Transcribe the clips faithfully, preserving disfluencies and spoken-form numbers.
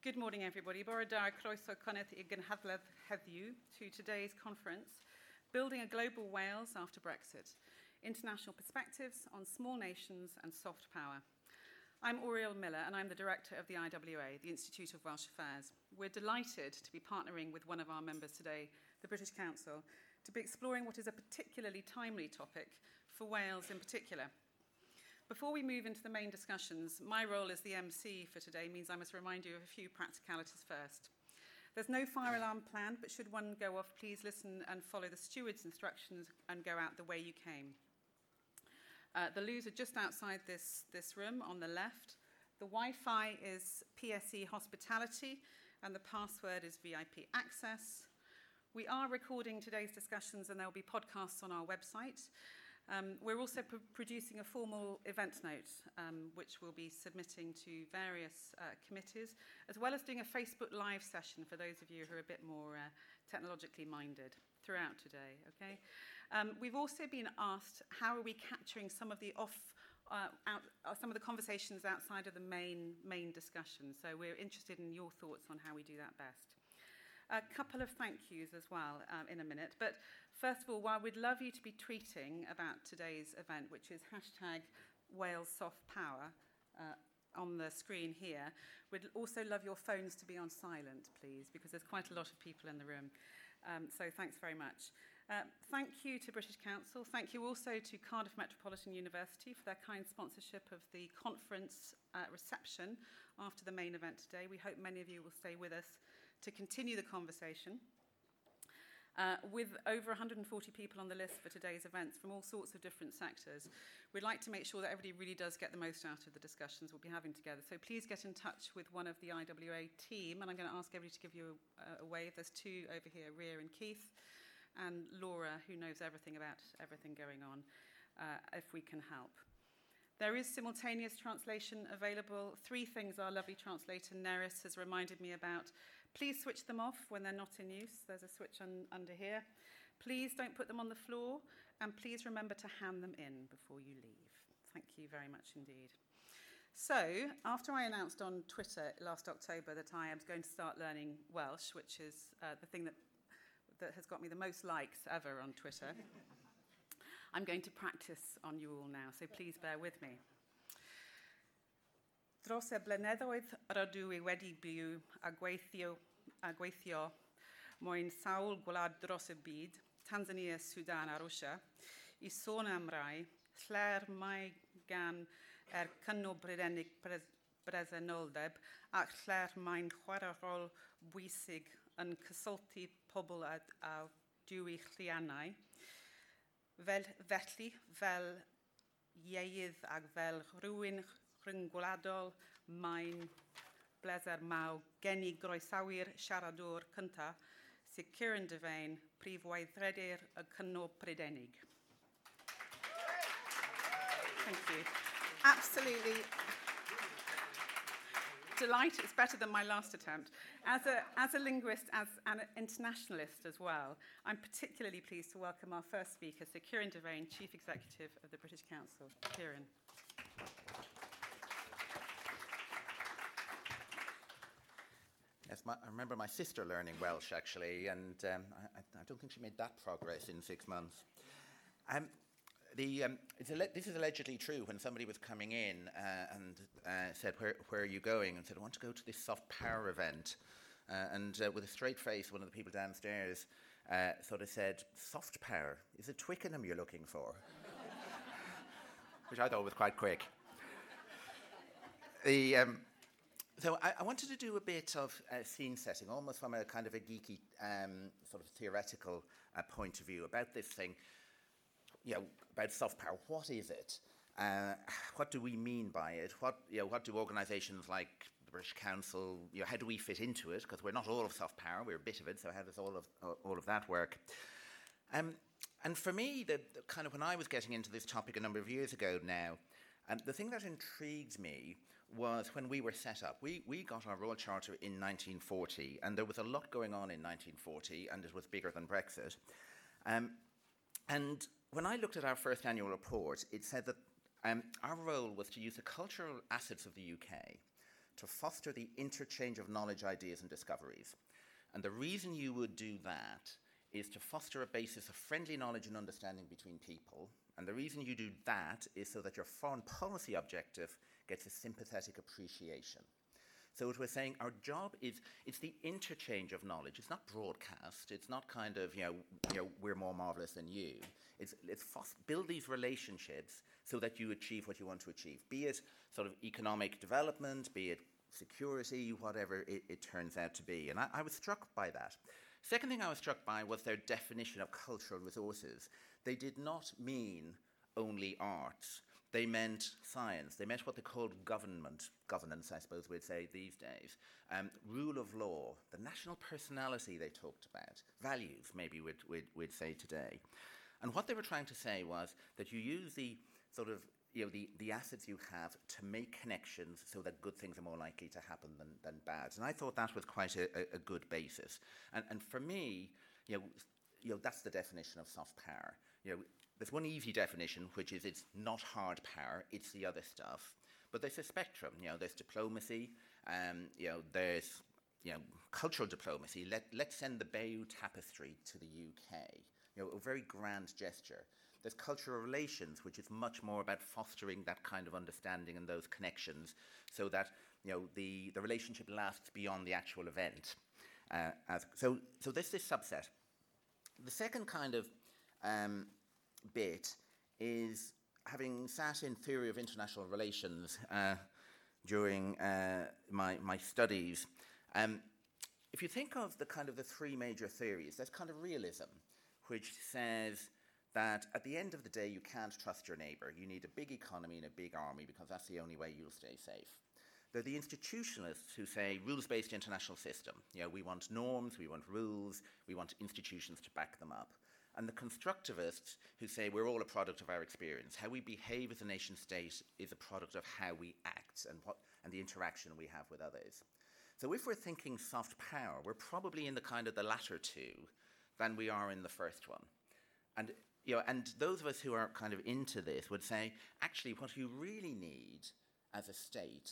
Good morning, everybody. Boradar croeso cynnes I gynhadledd heddiw to today's conference, Building a Global Wales After Brexit, International Perspectives on Small Nations and Soft Power. I'm Oriel Miller, and I'm the Director of the I W A, the Institute of Welsh Affairs. We're delighted to be partnering with one of our members today, the British Council, to be exploring what is a particularly timely topic for Wales in particular. Before we move into the main discussions, my role as the M C for today means I must remind you of a few practicalities first. There's no fire alarm planned, but should one go off, please listen and follow the steward's instructions and go out the way you came. Uh, the loos are just outside this, this room on the left. The Wi-Fi is P S E Hospitality, and the password is V I P Access. We are recording today's discussions, and there will be podcasts on our website. Um, we're also pr- producing a formal event note, um, which we'll be submitting to various uh, committees, as well as doing a Facebook Live session for those of you who are a bit more uh, technologically minded throughout today, okay? Um, we've also been asked, how are we capturing some of the off, uh, out, uh, some of the conversations outside of the main, main discussion? So we're interested in your thoughts on how we do that best. A couple of thank yous as well um, in a minute. But first of all, while we'd love you to be tweeting about today's event, which is hashtag Wales Soft Power uh, on the screen here, we'd also love your phones to be on silent, please, because there's quite a lot of people in the room. Um, so thanks very much. Uh, thank you to British Council. Thank you also to Cardiff Metropolitan University for their kind sponsorship of the conference uh, reception after the main event today. We hope many of you will stay with us to continue the conversation. Uh, with over one hundred forty people on the list for today's events from all sorts of different sectors, we'd like to make sure that everybody really does get the most out of the discussions we'll be having together. So please get in touch with one of the I W A team, and I'm going to ask everybody to give you a, a wave. There's two over here, Rhea and Keith, and Laura, who knows everything about everything going on, uh, if we can help. There is simultaneous translation available. Three things our lovely translator, Neris, has reminded me about. Please switch them off when they're not in use. There's a switch on, under here. Please don't put them on the floor, and please remember to hand them in before you leave. Thank you very much indeed. So, after I announced on Twitter last October that I am going to start learning Welsh, which is uh, the thing that, that has got me the most likes ever on Twitter, I'm going to practice on you all now, so please bear with me. Dros y blynyddoedd rydw I wedi byw a gweithio, a gweithio mwyn sawl gwlad dros y byd, Tanzania, Sudan a Rwsia, I sôn am rai, lle'r mae gan er cynno Brydenig bresenoldeb ac lle'r mae'n chwarae rôl bwysig yn cysylltu pobl a, a diwylliannau. Fel, felly, fel ieithydd ac fel rhywun rhyngwladol, mae'n bleser mawr gen I groesawu'r siaradwr cyntaf, sydd Kieran Devane, prif weithredu'r y Cynno Brydenig. Thank you. Absolutely delighted. It's better than my last attempt. As a, as a linguist, as an internationalist as well, I'm particularly pleased to welcome our first speaker, Sir Kieran Devane, Chief Executive of the British Council. Kieran. Yes, my, I remember my sister learning Welsh, actually, and um, I, I don't think she made that progress in six months. Um, the, um, it's alle- this is allegedly true. When somebody was coming in uh, and uh, said, where, where are you going? And said, I want to go to this soft power event. Uh, and uh, with a straight face, one of the people downstairs uh, sort of said, soft power? Is it Twickenham you're looking for? Which I thought was quite quick. The... Um, So I, I wanted to do a bit of uh, scene setting, almost from a kind of a geeky um, sort of theoretical uh, point of view about this thing, you know, about soft power. What is it? Uh, what do we mean by it? What, you know, what do organisations like the British Council, you know, how do we fit into it? Because we're not all of soft power, we're a bit of it, so how does all of, uh, all of that work? Um, and for me, the, the kind of when I was getting into this topic a number of years ago now, um, the thing that intrigued me was when we were set up. We, we got our Royal Charter in nineteen forty, and there was a lot going on in nineteen forty, and it was bigger than Brexit. Um, and when I looked at our first annual report, it said that um, our role was to use the cultural assets of the U K to foster the interchange of knowledge, ideas, and discoveries. And the reason you would do that is to foster a basis of friendly knowledge and understanding between people. And the reason you do that is so that your foreign policy objective gets a sympathetic appreciation. So what we're saying, our job is, it's the interchange of knowledge. It's not broadcast. It's not kind of, you know, you know we're more marvelous than you. It's, it's build these relationships so that you achieve what you want to achieve, be it sort of economic development, be it security, whatever it, it turns out to be. And I, I was struck by that. Second thing I was struck by was their definition of cultural resources. They did not mean only arts. They meant science. They meant what they called government, governance, I suppose we'd say these days. Um, rule of law, the national personality they talked about, values, maybe we'd, we'd, we'd say today. And what they were trying to say was that you use the sort of, you know, the, the assets you have to make connections so that good things are more likely to happen than, than bad. And I thought that was quite a, a, a good basis. And, and for me, you know, you know, that's the definition of soft power. You know, there's one easy definition, which is it's not hard power, it's the other stuff. But there's a spectrum. You know, there's diplomacy, um, you know, there's you know, cultural diplomacy. Let, let's send the Bayeux Tapestry to the U K. You know, a very grand gesture. There's cultural relations, which is much more about fostering that kind of understanding and those connections so that, you know, the, the relationship lasts beyond the actual event. Uh, as, so, so this is subset. The second kind of um, bit is, having sat in theory of international relations uh, during uh, my, my studies, um, if you think of the kind of the three major theories, there's kind of realism, which says that at the end of the day, you can't trust your neighbour. You need a big economy and a big army because that's the only way you'll stay safe. They're the institutionalists who say rules-based international system. You know, we want norms, we want rules, we want institutions to back them up. And the constructivists who say we're all a product of our experience. How we behave as a nation state is a product of how we act and, what, and the interaction we have with others. So if we're thinking soft power, we're probably in the kind of the latter two than we are in the first one. And, you know, and those of us who are kind of into this would say, actually, what you really need as a state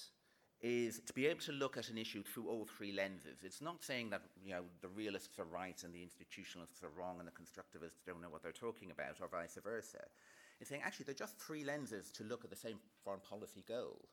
is to be able to look at an issue through all three lenses. It's not saying that, you know, the realists are right and the institutionalists are wrong and the constructivists don't know what they're talking about, or vice versa. It's saying, actually, they're just three lenses to look at the same foreign policy goal.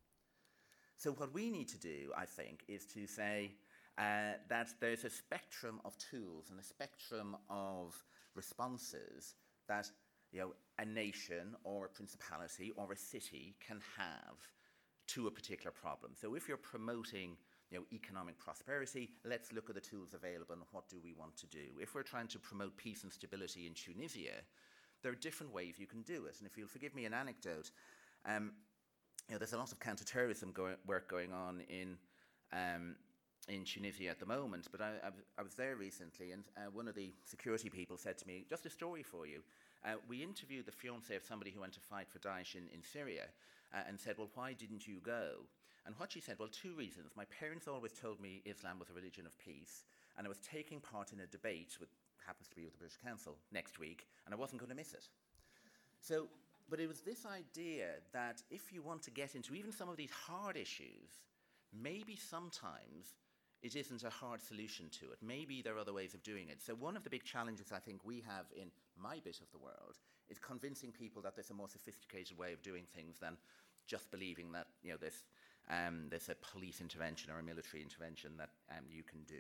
So what we need to do, I think, is to say uh, that there's a spectrum of tools and a spectrum of responses that, you know, a nation or a principality or a city can have to a particular problem. So if you're promoting, you know, economic prosperity, let's look at the tools available and what do we want to do. If we're trying to promote peace and stability in Tunisia, there are different ways you can do it. And if you'll forgive me an anecdote, um, you know, there's a lot of counterterrorism go- work going on in um, in Tunisia at the moment, but I, I, I was there recently, and uh, one of the security people said to me, just a story for you. Uh, we interviewed the fiancé of somebody who went to fight for Daesh in, in Syria, uh, and said, well, why didn't you go? And what she said, well, two reasons. My parents always told me Islam was a religion of peace, and I was taking part in a debate, with happens to be with the British Council, next week, and I wasn't going to miss it. So, but it was this idea that if you want to get into even some of these hard issues, maybe sometimes it isn't a hard solution to it. Maybe there are other ways of doing it. So one of the big challenges I think we have in my bit of the world is convincing people that there's a more sophisticated way of doing things than just believing that, you know, there's, um, there's a police intervention or a military intervention that um, you can do.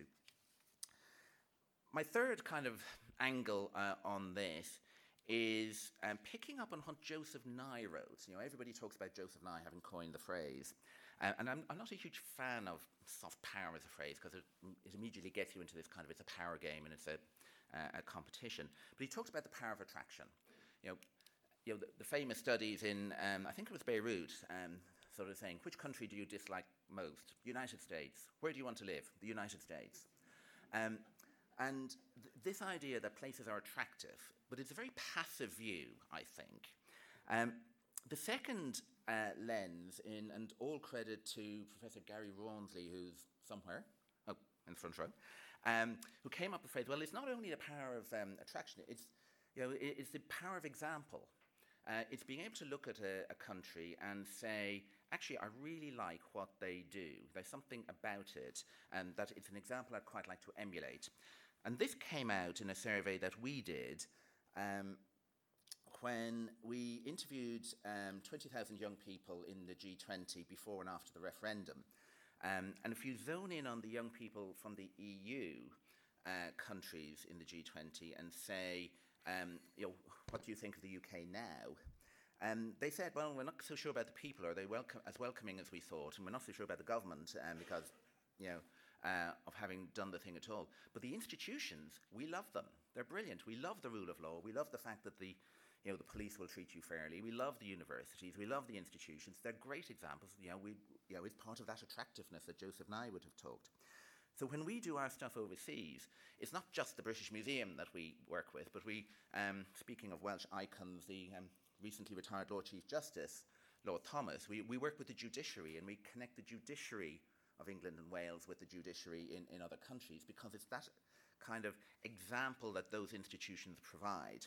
My third kind of angle uh, on this is um, picking up on what Joseph Nye wrote. You know, everybody talks about Joseph Nye having coined the phrase. Uh, and I'm, I'm not a huge fan of soft power as a phrase because it, it immediately gets you into this kind of, it's a power game and it's a, uh, a competition. But he talks about the power of attraction. You know, you know the, the famous studies in, um, I think it was Beirut, um, sort of saying, which country do you dislike most? United States. Where do you want to live? The United States. Um, and th- this idea that places are attractive, but it's a very passive view, I think. Um, the second uh, lens, in, and all credit to Professor Gary Rawnsley, who's somewhere, oh, in the front row, um, who came up with the phrase, well, it's not only the power of um, attraction, it's, you know, it, it's the power of example. Uh, it's being able to look at a, a country and say, actually, I really like what they do. There's something about it, and that it's an example I'd quite like to emulate. And this came out in a survey that we did um, when we interviewed um, twenty thousand young people in the G twenty before and after the referendum. Um, and if you zone in on the young people from the E U uh, countries in the G twenty and say, um, you know, what do you think of the U K now? Um, they said, well, we're not so sure about the people. Are they welcome, as welcoming as we thought? And we're not so sure about the government um, because, you know, uh, of having done the thing at all. But the institutions, we love them. They're brilliant. We love the rule of law. We love the fact that the, you know, the police will treat you fairly. We love the universities. We love the institutions. They're great examples. You know, we, you know, it's part of that attractiveness that Joseph and I would have talked. So when we do our stuff overseas, it's not just the British Museum that we work with, but we, um, speaking of Welsh icons, the um, recently retired Lord Chief Justice, Lord Thomas, we, we work with the judiciary, and we connect the judiciary of England and Wales with the judiciary in, in other countries, because it's that kind of example that those institutions provide.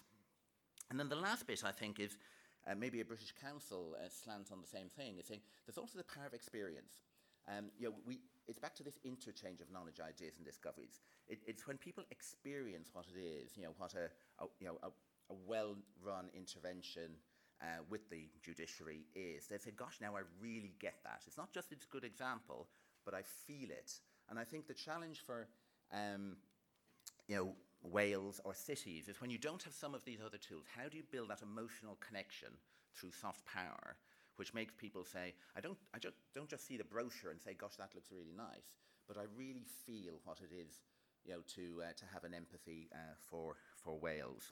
And then the last bit, I think, is uh, maybe a British Council uh, slant on the same thing, is saying there's also the power of experience. Um, you know, we, it's back to this interchange of knowledge, ideas, and discoveries. It, it's when people experience what it is, you know, what a, a you know a, a well-run intervention uh, with the judiciary is. They say, "Gosh, now I really get that. It's not just it's a good example, but I feel it." And I think the challenge for um, you know Wales or cities is when you don't have some of these other tools. How do you build that emotional connection through soft power, which makes people say, I don't, I just, don't just see the brochure and say, gosh, that looks really nice, but I really feel what it is, you know, to, uh, to have an empathy uh, for, for Wales.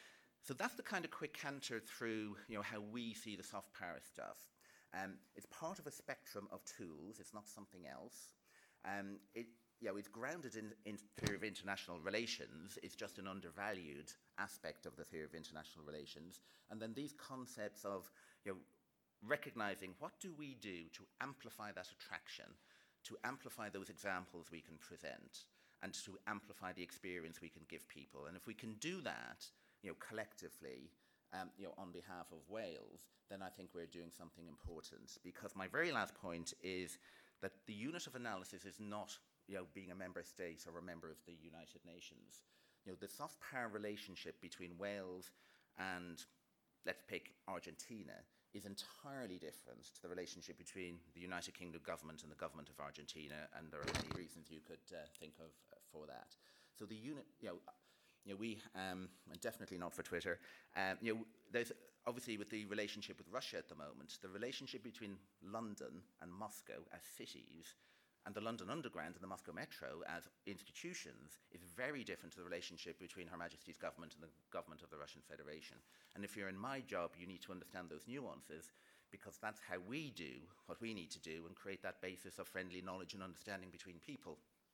So that's the kind of quick canter through, you know, how we see the soft power stuff. Um, it's part of a spectrum of tools. It's not something else. Um, it, you know, it's grounded in, in theory of international relations. It's just an undervalued aspect of the theory of international relations. And then these concepts of, you know, recognizing what do we do to amplify that attraction, to amplify those examples we can present, and to amplify the experience we can give people. And if we can do that, you know, collectively, um, you know, on behalf of Wales, then I think we're doing something important. Because my very last point is that the unit of analysis is not, you know, being a member state or a member of the United Nations. You know, the soft power relationship between Wales and, let's pick Argentina, is entirely different to the relationship between the United Kingdom government and the government of Argentina, and there are many reasons you could uh, think of uh, for that. So the unit, you know, you know we, um, and definitely not for Twitter, um, you know, there's obviously with the relationship with Russia at the moment, the relationship between London and Moscow as cities and the London Underground and the Moscow Metro as institutions is very different to the relationship between Her Majesty's government and the government of the Russian Federation. And if you're in my job, you need to understand those nuances, because that's how we do what we need to do and create that basis of friendly knowledge and understanding between people.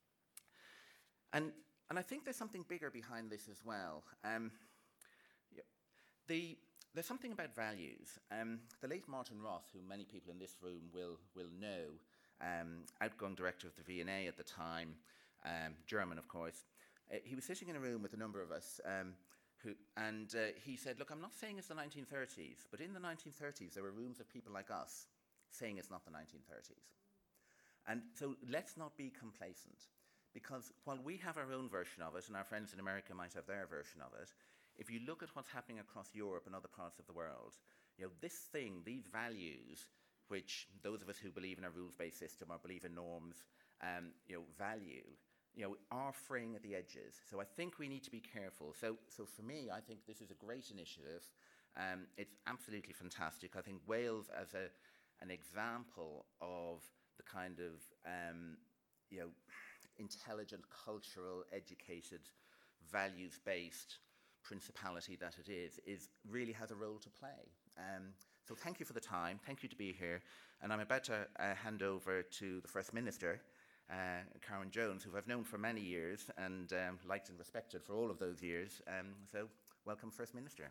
And, and I think there's something bigger behind this as well. Um, yeah, the, there's something about values. Um, the late Martin Roth, who many people in this room will, will know, Um, outgoing director of the V N A at the time, um, German, of course. Uh, he was sitting in a room with a number of us, um, who, and uh, he said, look, I'm not saying it's the nineteen thirties, but in the nineteen thirties, there were rooms of people like us saying it's not the nineteen thirties. And so let's not be complacent, because while we have our own version of it, and our friends in America might have their version of it, if you look at what's happening across Europe and other parts of the world, you know, this thing, these values, which those of us who believe in a rules-based system or believe in norms, um, you know, value, you know, are fraying at the edges. So I think we need to be careful. So, so for me, I think this is a great initiative. Um, it's absolutely fantastic. I think Wales as a, an example of the kind of, um, you know, intelligent, cultural, educated, values-based principality that it is, is really has a role to play. Um, So thank you for the time. Thank you to be here. And I'm about to uh, hand over to the First Minister, uh, Karen Jones, who I've known for many years and um, liked and respected for all of those years. Um, so welcome, First Minister.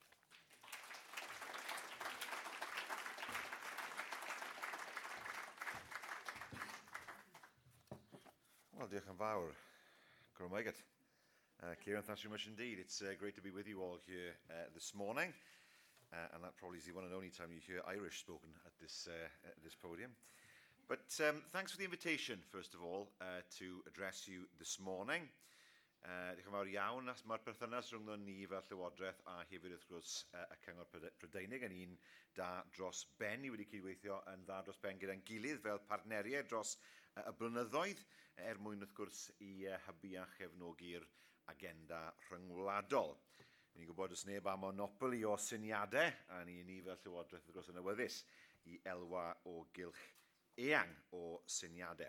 Well, diolch yn fawr. Uh, Kieran, thanks very much indeed. It's uh, great to be with you all here uh, this morning. uh, and that probably is the one and only time you hear Irish spoken at this, uh, at this podium. But um, thanks for the invitation, first of all, uh, to address you this morning. Uh, Diolch yn fawr iawn, as mae'r perthynas rhwng ni fel Llywodraeth a hefyd wrth gwrs uh, y Cyngor Prydeinig yn un da dros ben. Ni wedi cydweithio yn dda dros ben gyda'n gilydd fel partneriaid dros uh, y blynyddoedd er mwyn wrth gwrs i uh, hybu a chefnogi'r agenda rhyngwladol. Ni'n gwybod oes neb am monopoli o syniadau a ni ni fel Llywodraeth wrth gwrs yn awyddus i elwa o gylch eang o syniadau.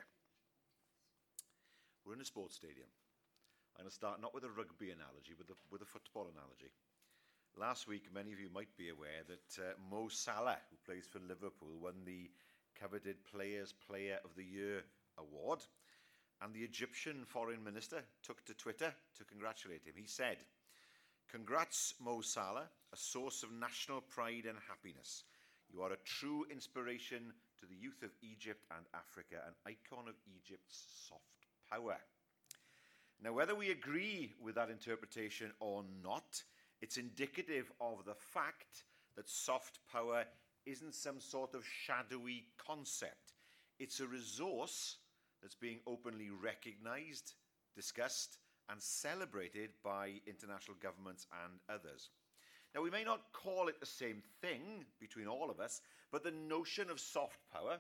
We're in a sports stadium. I'm going to start not with a rugby analogy, but with, with a football analogy. Last week, many of you might be aware that uh, Mo Salah, who plays for Liverpool, won the coveted Players Player of the Year award. And the Egyptian foreign minister took to Twitter to congratulate him. He said, "Congrats, Mo Salah, a source of national pride and happiness. You are a true inspiration to the youth of Egypt and Africa, an icon of Egypt's soft power." Now, whether we agree with that interpretation or not, it's indicative of the fact that soft power isn't some sort of shadowy concept. It's a resource that's being openly recognised, discussed, and celebrated by international governments and others. Now, we may not call it the same thing between all of us, but the notion of soft power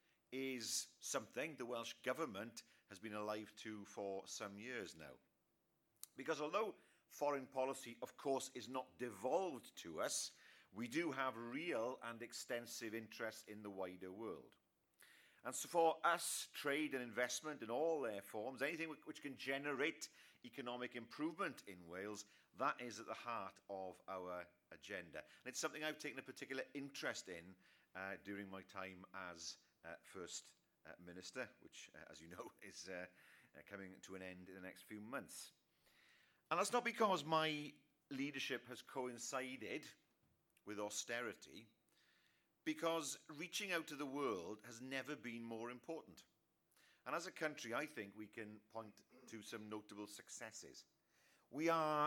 is something the Welsh Government has been alive to for some years now. Because although foreign policy, of course, is not devolved to us, we do have real and extensive interests in the wider world. And so for us, trade and investment in all their forms, anything which can generate economic improvement in Wales, that is at the heart of our agenda. And it's something I've taken a particular interest in uh, during my time as uh, First Uh, Minister, which, uh, as you know, is uh, uh, coming to an end in the next few months. And that's not because my leadership has coincided with austerity, because reaching out to the world has never been more important. And as a country, I think we can point to some notable successes. We are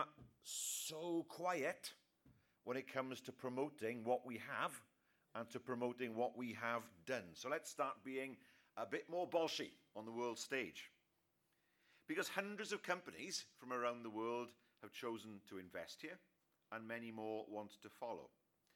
so quiet when it comes to promoting what we have and to promoting what we have done. So let's start being a bit more bolshy on the world stage. Because hundreds of companies from around the world have chosen to invest here, and many more want to follow.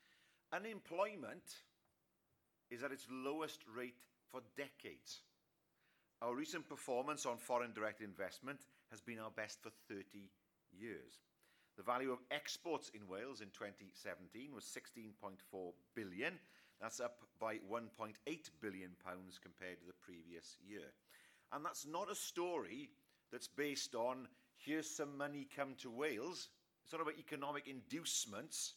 Unemployment is at its lowest rate for decades. Our recent performance on foreign direct investment has been our best for thirty years. The value of exports in Wales in twenty seventeen was sixteen point four billion pounds. That's up by one point eight billion pounds compared to the previous year. And that's not a story that's based on, here's some money come to Wales. It's not about economic inducements.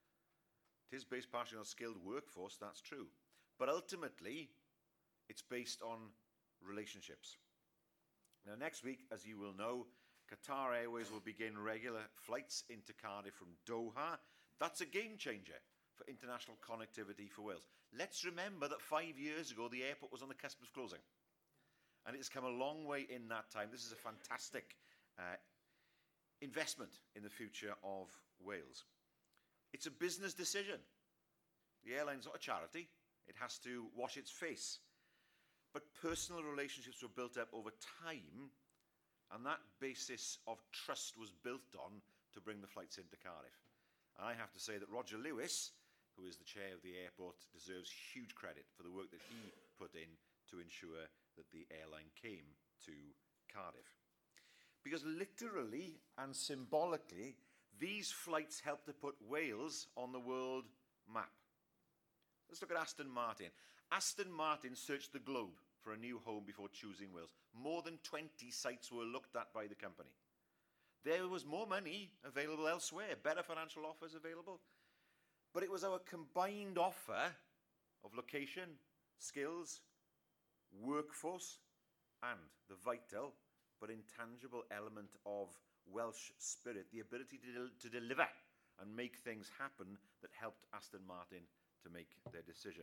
It is based partially on a skilled workforce, that's true. But ultimately, it's based on relationships. Now, next week, as you will know, Qatar Airways will begin regular flights into Cardiff from Doha. That's a game changer for international connectivity for Wales. Let's remember that five years ago, the airport was on the cusp of closing. And it's come a long way in that time. This is a fantastic uh, investment in the future of Wales. It's a business decision. The airline's not a charity. It has to wash its face. But personal relationships were built up over time, and that basis of trust was built on to bring the flights into Cardiff. And I have to say that Roger Lewis, who is the chair of the airport, deserves huge credit for the work that he put in to ensure that the airline came to Cardiff. Because literally and symbolically, these flights help to put Wales on the world map. Let's look at Aston Martin. Aston Martin searched the globe for a new home before choosing Wales. More than twenty sites were looked at by the company. There was more money available elsewhere, better financial offers available. But it was our combined offer of location, skills, workforce, and the vital but intangible element of Welsh spirit, the ability to, del- to deliver and make things happen, that helped Aston Martin to make their decision.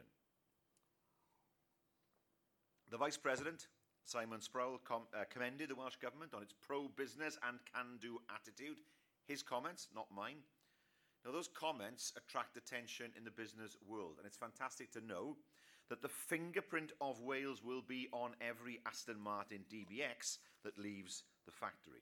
The Vice President, Simon Sproul, com- uh, commended the Welsh Government on its pro-business and can-do attitude. His comments, not mine, Now, those comments attract attention in the business world, and it's fantastic to know that the fingerprint of Wales will be on every Aston Martin D B X that leaves the factory.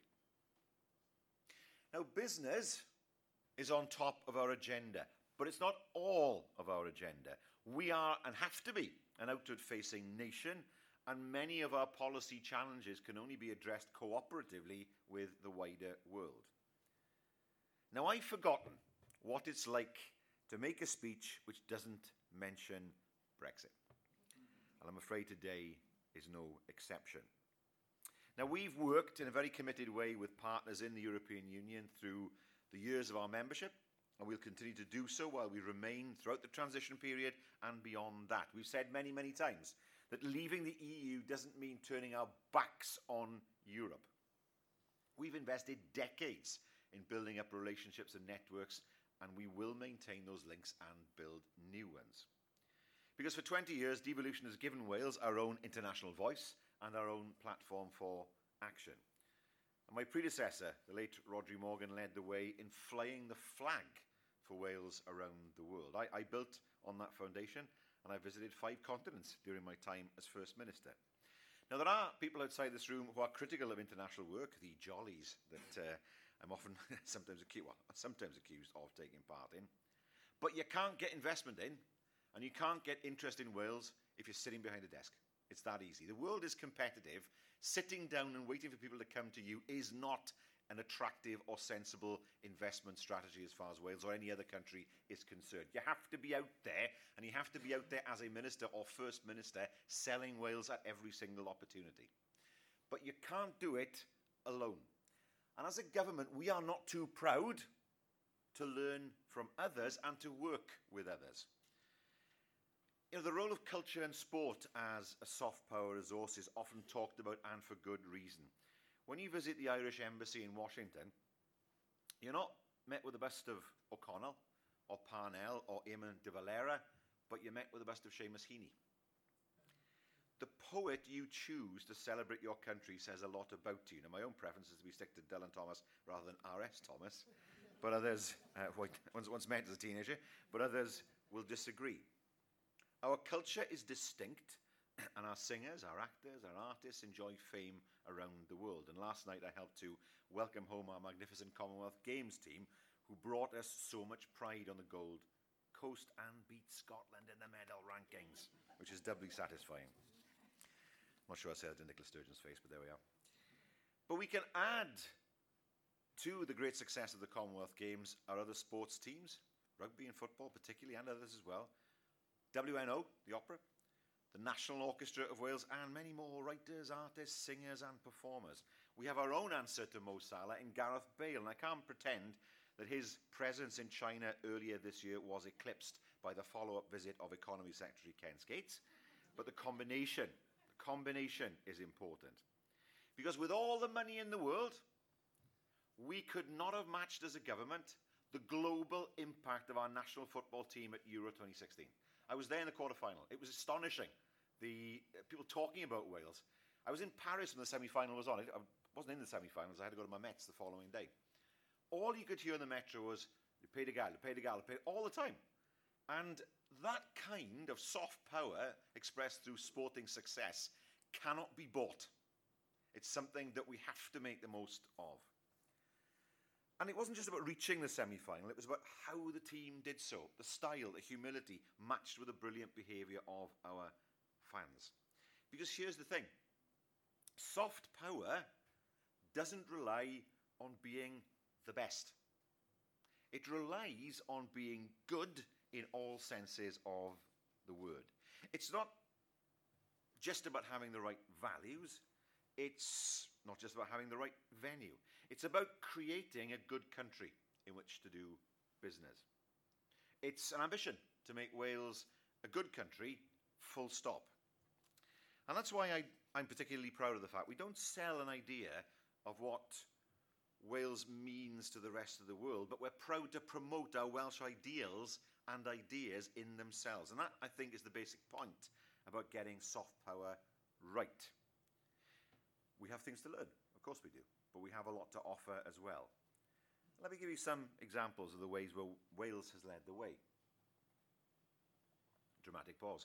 Now, business is on top of our agenda, but it's not all of our agenda. We are, and have to be, an outward-facing nation, and many of our policy challenges can only be addressed cooperatively with the wider world. Now, I've forgotten what it's like to make a speech which doesn't mention Brexit. And I'm afraid today is no exception. Now, we've worked in a very committed way with partners in the European Union through the years of our membership, and we'll continue to do so while we remain throughout the transition period and beyond that. We've said many, many times that leaving the E U doesn't mean turning our backs on Europe. We've invested decades in building up relationships and networks, and we will maintain those links and build new ones. Because for twenty years, devolution has given Wales our own international voice and our own platform for action. And my predecessor, the late Rhodri Morgan, led the way in flying the flag for Wales around the world. I, I built on that foundation, and I visited five continents during my time as First Minister. Now, there are people outside this room who are critical of international work, the jollies that uh, I'm often sometimes accused, well, sometimes accused of taking part in. But you can't get investment in, and you can't get interest in Wales if you're sitting behind a desk. It's that easy. The world is competitive. Sitting down and waiting for people to come to you is not an attractive or sensible investment strategy as far as Wales or any other country is concerned. You have to be out there, and you have to be out there as a minister or First Minister selling Wales at every single opportunity. But you can't do it alone. And as a government, we are not too proud to learn from others and to work with others. You know, the role of culture and sport as a soft power resource is often talked about, and for good reason. When you visit the Irish Embassy in Washington, you're not met with the bust of O'Connell or Parnell or Eamon de Valera, but you're met with the bust of Seamus Heaney. The poet you choose to celebrate your country says a lot about you. Now, my own preference is to be stick to Dylan Thomas rather than R S Thomas, but others, uh, once, once met as a teenager, but others will disagree. Our culture is distinct, and our singers, our actors, our artists enjoy fame around the world. And last night I helped to welcome home our magnificent Commonwealth Games team, who brought us so much pride on the Gold Coast and beat Scotland in the medal rankings, which is doubly satisfying. I'm not sure I said it to Nicola Sturgeon's face, but there we are. But we can add to the great success of the Commonwealth Games our other sports teams, rugby and football particularly, and others as well. W N O, the opera, the National Orchestra of Wales, and many more writers, artists, singers and performers. We have our own answer to Mo Salah in Gareth Bale, and I can't pretend that his presence in China earlier this year was eclipsed by the follow-up visit of Economy Secretary Ken Skates. But the combination, the combination is important. Because with all the money in the world, we could not have matched as a government the global impact of our national football team at Euro twenty sixteen. I was there in the quarter-final. It was astonishing, the uh, people talking about Wales. I was in Paris when the semi-final was on. I wasn't in the semi-finals. I had to go to my Mets the following day. All you could hear in the metro was, "Le Pays de Galles, Le Pays de Galles, Le Pays," all the time. And that kind of soft power expressed through sporting success cannot be bought. It's something that we have to make the most of. And it wasn't just about reaching the semi-final, it was about how the team did so, the style, the humility, matched with the brilliant behaviour of our fans. Because here's the thing, soft power doesn't rely on being the best. It relies on being good in all senses of the word. It's not just about having the right values, it's not just about having the right venue. It's about creating a good country in which to do business. It's an ambition to make Wales a good country, full stop. And that's why I, I'm particularly proud of the fact we don't sell an idea of what Wales means to the rest of the world, but we're proud to promote our Welsh ideals and ideas in themselves. And that, I think, is the basic point about getting soft power right. We have things to learn, of course we do, but we have a lot to offer as well. Let me give you some examples of the ways where Wales has led the way. Dramatic pause.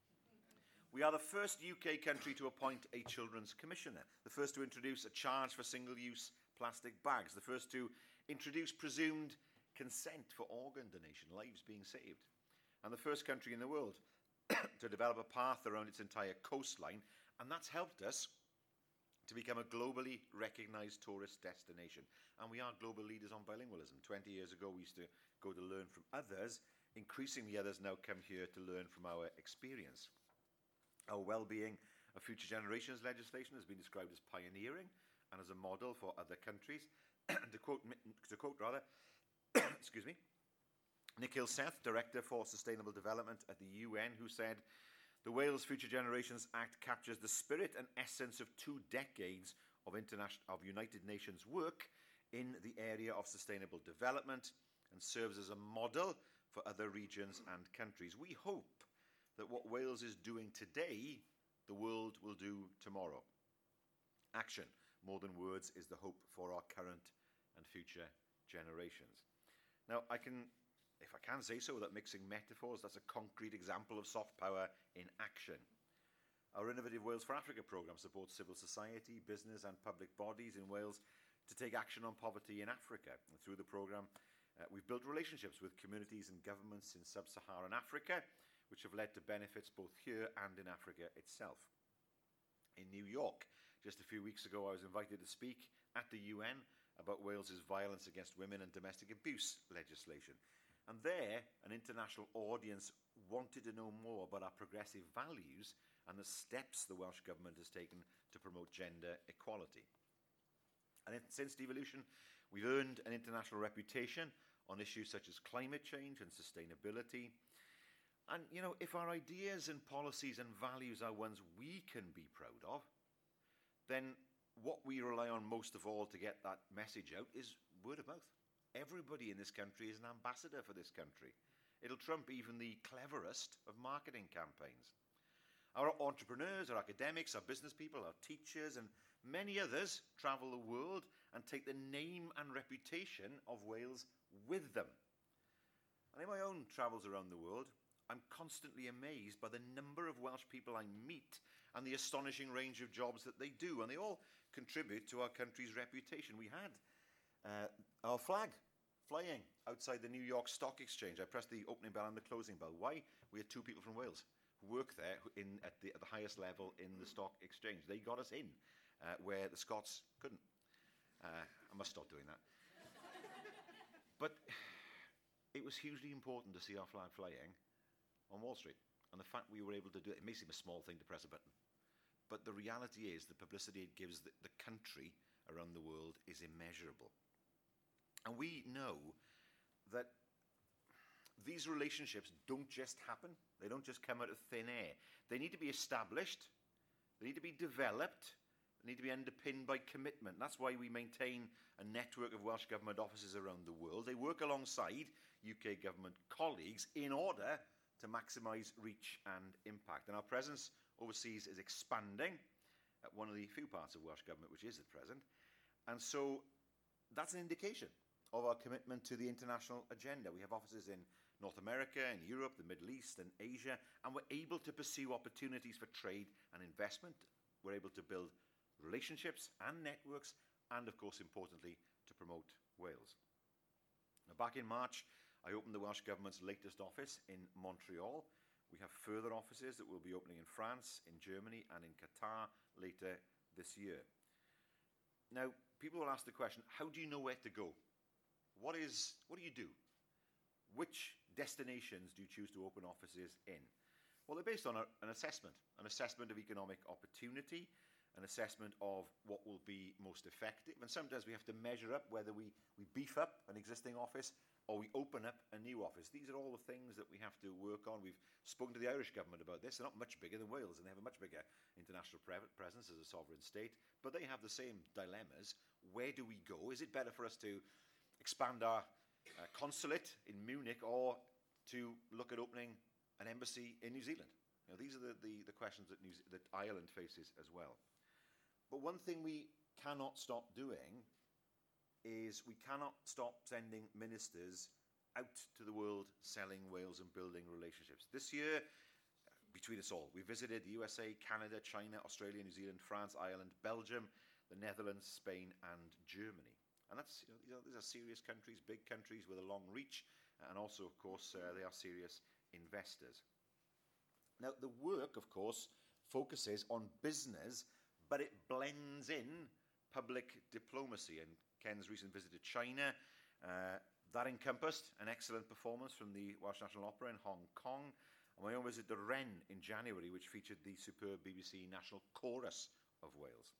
We are the first U K country to appoint a children's commissioner, the first to introduce a charge for single-use plastic bags, the first to introduce presumed consent for organ donation, lives being saved, and the first country in the world to develop a path around its entire coastline, and that's helped us to become a globally recognised tourist destination. And we are global leaders on bilingualism. twenty years ago, we used to go to learn from others. Increasingly, others now come here to learn from our experience. Our well-being of future generations legislation has been described as pioneering and as a model for other countries. to quote, to quote rather, excuse me, Nikhil Seth, Director for Sustainable Development at the U N, who said, "The Wales Future Generations Act captures the spirit and essence of two decades of, international, of United Nations work in the area of sustainable development and serves as a model for other regions and countries. We hope that what Wales is doing today, the world will do tomorrow. Action, more than words, is the hope for our current and future generations." Now, I can, if I can say so without mixing metaphors, that's a concrete example of soft power in action. Our innovative Wales for Africa programme supports civil society, business and public bodies in Wales to take action on poverty in Africa. And through the programme, uh, we've built relationships with communities and governments in sub-Saharan Africa, which have led to benefits both here and in Africa itself. In New York, just a few weeks ago, I was invited to speak at the U N about Wales's violence against women and domestic abuse legislation. And there, an international audience wanted to know more about our progressive values and the steps the Welsh Government has taken to promote gender equality. And it, since devolution, we've earned an international reputation on issues such as climate change and sustainability. And, you know, if our ideas and policies and values are ones we can be proud of, then what we rely on most of all to get that message out is word of mouth. Everybody in this country is an ambassador for this country. It'll trump even the cleverest of marketing campaigns. Our entrepreneurs, our academics, our business people, our teachers, and many others travel the world and take the name and reputation of Wales with them. And in my own travels around the world, I'm constantly amazed by the number of Welsh people I meet and the astonishing range of jobs that they do, and they all contribute to our country's reputation. We had uh, our flag flying outside the New York Stock Exchange. I pressed the opening bell and the closing bell. Why? We had two people from Wales who work there in, at, the, at the highest level in the Stock Exchange. They got us in uh, where the Scots couldn't. Uh, I must stop doing that. But it was hugely important to see our flag flying on Wall Street. And the fact we were able to do it, it may seem a small thing to press a button, but the reality is the publicity it gives the, the country around the world is immeasurable. And we know that these relationships don't just happen. They don't just come out of thin air. They need to be established. They need to be developed. They need to be underpinned by commitment. That's why we maintain a network of Welsh Government offices around the world. They work alongside U K Government colleagues in order to maximise reach and impact. And our presence overseas is expanding at one of the few parts of Welsh Government which is at present. And so that's an indication of our commitment to the international agenda. We have offices in North America, in Europe, the Middle East and Asia, and we're able to pursue opportunities for trade and investment. We're able to build relationships and networks and, of course, importantly, to promote Wales. Now, back in March, I opened the Welsh Government's latest office in Montreal. We have further offices that will be opening in France, in Germany, and in Qatar later this year. Now, people will ask the question, how do you know where to go? What is, what do you do? Which destinations do you choose to open offices in? Well, they're based on a, an assessment, an assessment of economic opportunity, an assessment of what will be most effective. And sometimes we have to measure up whether we, we beef up an existing office or we open up a new office. These are all the things that we have to work on. We've spoken to the Irish government about this. They're not much bigger than Wales, and they have a much bigger international pre presence as a sovereign state, but they have the same dilemmas. Where do we go? Is it better for us to expand our uh, consulate in Munich or to look at opening an embassy in New Zealand? You know, these are the, the, the questions that, New that Ireland faces as well. But one thing we cannot stop doing is we cannot stop sending ministers out to the world selling Wales and building relationships. This year, between us all, we visited the U S A, Canada, China, Australia, New Zealand, France, Ireland, Belgium, the Netherlands, Spain, and Germany. And that's, you know, these are, these are serious countries, big countries with a long reach, and also, of course, uh, they are serious investors. Now, the work, of course, focuses on business, but it blends in public diplomacy. And Ken's recent visit to China, uh, that encompassed an excellent performance from the Welsh National Opera in Hong Kong, and my own visit to Rennes in January, which featured the superb B B C National Chorus of Wales.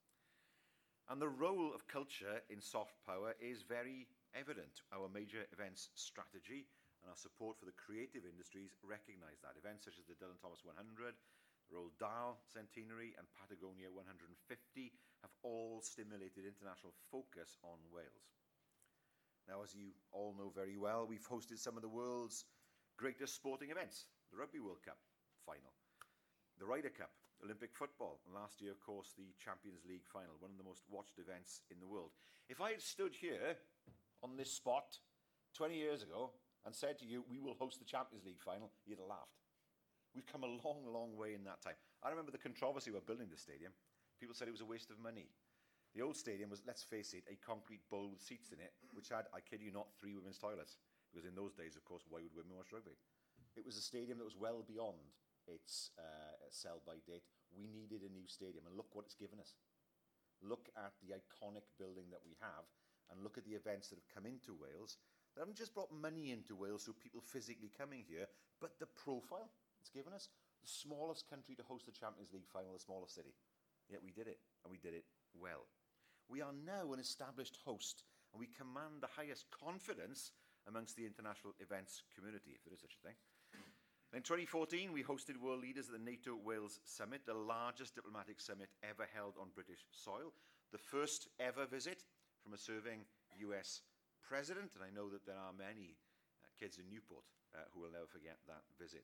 And the role of culture in soft power is very evident. Our major events strategy and our support for the creative industries recognise that. Events such as the Dylan Thomas one hundred, the Roald Dahl Centenary and Patagonia one hundred fifty have all stimulated international focus on Wales. Now, as you all know very well, we've hosted some of the world's greatest sporting events. The Rugby World Cup final, the Ryder Cup, Olympic football, and last year, of course, the Champions League final, one of the most watched events in the world. If I had stood here on this spot twenty years ago and said to you, we will host the Champions League final, you'd have laughed. We've come a long, long way in that time. I remember the controversy about building the stadium. People said it was a waste of money. The old stadium was, let's face it, a concrete bowl with seats in it, which had, I kid you not, three women's toilets. Because in those days, of course, why would women watch rugby? It was a stadium that was well beyond its uh, sell-by date. We needed a new stadium, and look what it's given us. Look at the iconic building that we have, and look at the events that have come into Wales. They haven't just brought money into Wales through people physically coming here, but the profile it's given us. The smallest country to host the Champions League final, the smallest city. Yet we did it, and we did it well. We are now an established host, and we command the highest confidence amongst the international events community, if there is such a thing. In twenty fourteen, we hosted world leaders at the NATO Wales Summit, the largest diplomatic summit ever held on British soil, the first ever visit from a serving U S president, and I know that there are many uh, kids in Newport uh, who will never forget that visit.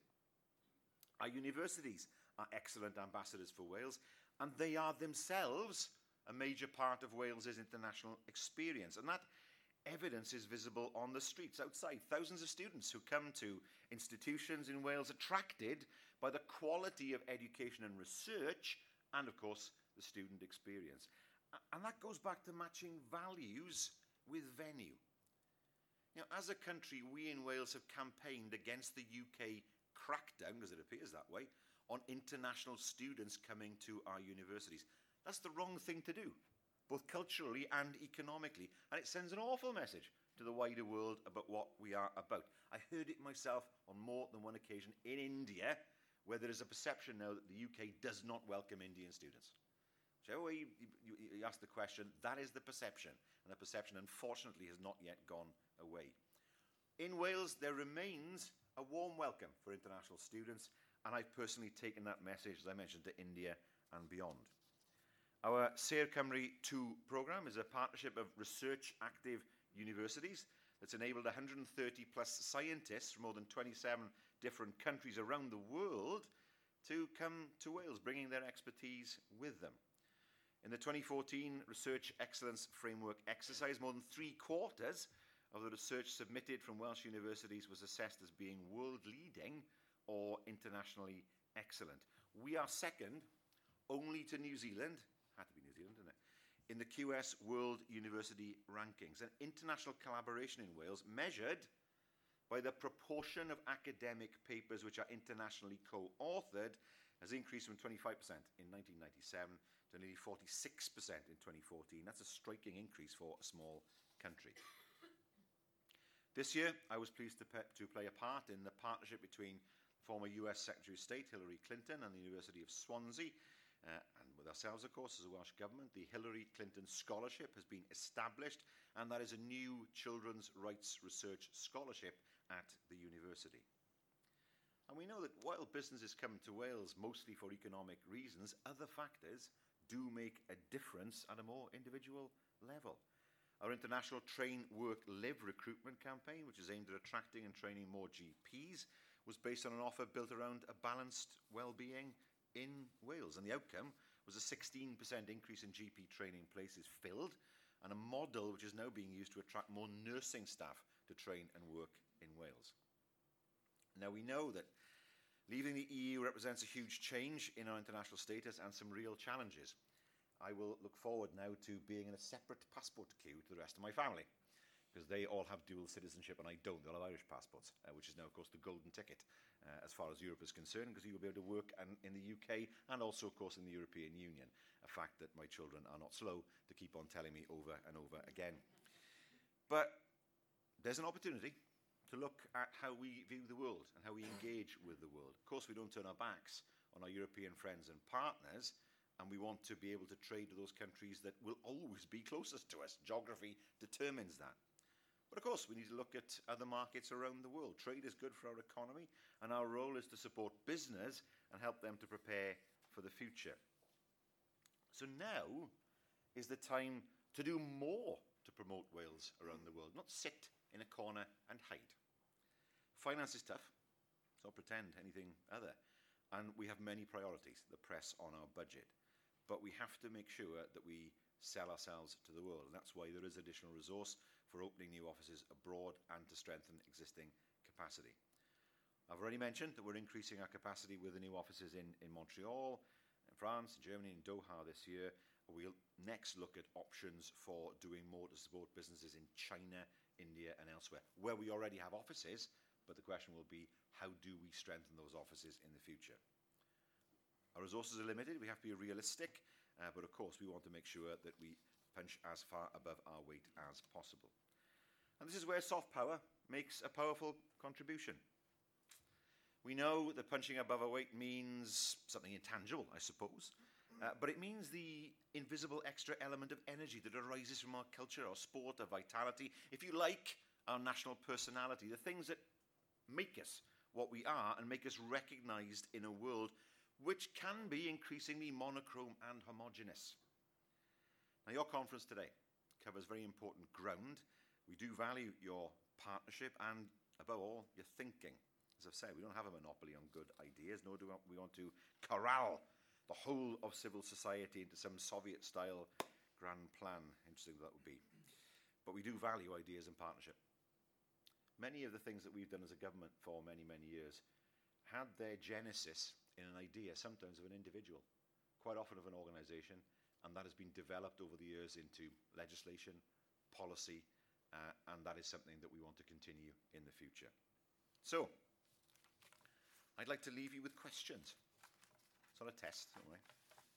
Our universities are excellent ambassadors for Wales, and they are themselves a major part of Wales's international experience. And that evidence is visible on the streets outside. Thousands of students who come to institutions in Wales attracted by the quality of education and research and, of course, the student experience. And that goes back to matching values with venue. Now, as a country, we in Wales have campaigned against the U K crackdown, because it appears that way, on international students coming to our universities. That's the wrong thing to do, both culturally and economically. And it sends an awful message to the wider world about what we are about. I heard it myself on more than one occasion in India, where there is a perception now that the U K does not welcome Indian students. Whichever way you, you, you ask the question, that is the perception. And the perception, unfortunately, has not yet gone away. In Wales, there remains a warm welcome for international students, and I've personally taken that message, as I mentioned, to India and beyond. Our Sair Cymru two programme is a partnership of research-active universities that's enabled one hundred thirty plus scientists from more than twenty-seven different countries around the world to come to Wales, bringing their expertise with them. In the twenty fourteen Research Excellence Framework exercise, more than three quarters of the research submitted from Welsh universities was assessed as being world-leading or internationally excellent. We are second only to New Zealand, had to be New Zealand, didn't it, in the Q S World University Rankings. And international collaboration in Wales, measured by the proportion of academic papers which are internationally co-authored, has increased from twenty-five percent in nineteen ninety-seven to nearly forty-six percent in twenty fourteen. That's a striking increase for a small country. This year, I was pleased to, pe- to play a part in the partnership between former U S Secretary of State Hillary Clinton and the University of Swansea, uh, and with ourselves, of course, as a Welsh Government. The Hillary Clinton Scholarship has been established, and that is a new children's rights research scholarship at the university. And we know that while businesses come to Wales mostly for economic reasons, other factors do make a difference at a more individual level. Our international Train, Work, Live recruitment campaign, which is aimed at attracting and training more G Ps, was based on an offer built around a balanced well-being in Wales. And the outcome was a sixteen percent increase in G P training places filled and a model which is now being used to attract more nursing staff to train and work in Wales. Now, we know that leaving the E U represents a huge change in our international status and some real challenges. I will look forward now to being in a separate passport queue to the rest of my family, because they all have dual citizenship and I don't. They all have Irish passports, uh, which is now, of course, the golden ticket uh, as far as Europe is concerned, because you will be able to work an, in the U K and also, of course, in the European Union, a fact that my children are not slow to keep on telling me over and over again. But there's an opportunity to look at how we view the world and how we engage with the world. Of course, we don't turn our backs on our European friends and partners, and we want to be able to trade with those countries that will always be closest to us. Geography determines that. But of course, we need to look at other markets around the world. Trade is good for our economy, and our role is to support business and help them to prepare for the future. So now is the time to do more to promote Wales around the world, not sit in a corner and hide. Finance is tough, so I'll pretend anything other. And we have many priorities that press on our budget. But we have to make sure that we sell ourselves to the world. And that's why there is additional resource for opening new offices abroad and to strengthen existing capacity. I've already mentioned that we're increasing our capacity with the new offices in, in Montreal, in France, in Germany, in Doha this year. We'll next look at options for doing more to support businesses in China, India and elsewhere, where we already have offices, but the question will be, how do we strengthen those offices in the future? Our resources are limited, we have to be realistic, uh, but of course we want to make sure that we punch as far above our weight as possible. And this is where soft power makes a powerful contribution. We know that punching above our weight means something intangible, I suppose, uh, but it means the invisible extra element of energy that arises from our culture, our sport, our vitality, if you like, our national personality, the things that make us what we are and make us recognised in a world which can be increasingly monochrome and homogenous. Now, your conference today covers very important ground. We do value your partnership and, above all, your thinking. As I've said, we don't have a monopoly on good ideas, nor do we want to corral the whole of civil society into some Soviet-style grand plan. Interesting that would be. But we do value ideas and partnership. Many of the things that we've done as a government for many, many years had their genesis in an idea, sometimes of an individual, quite often of an organisation, and that has been developed over the years into legislation, policy, uh, and that is something that we want to continue in the future. So, I'd like to leave you with questions. It's not a test, don't worry.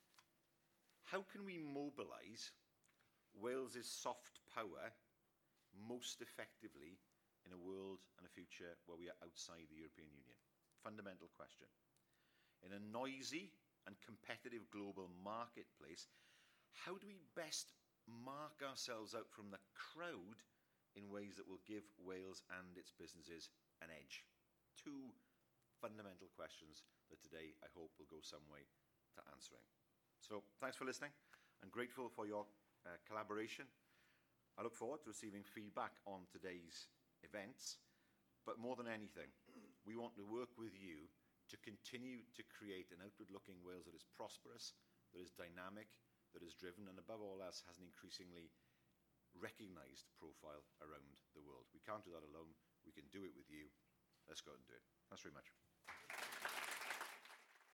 How can we mobilise Wales's soft power most effectively in a world and a future where we are outside the European Union? Fundamental question. In a noisy and competitive global marketplace, how do we best mark ourselves out from the crowd in ways that will give Wales and its businesses an edge? Two fundamental questions that today I hope will go some way to answering. So thanks for listening. I'm grateful for your uh, collaboration. I look forward to receiving feedback on today's events, but more than anything, we want to work with you to continue to create an outward-looking Wales that is prosperous, that is dynamic, that is driven, and above all else has an increasingly recognised profile around the world. We can't do that alone. We can do it with you. Let's go out and do it. Thanks very much.